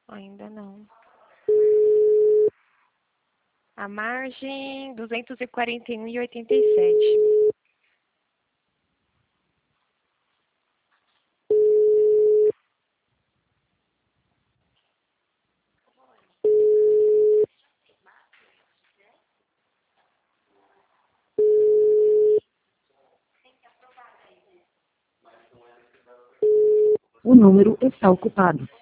Ainda não. A margem 241,87. O número está ocupado.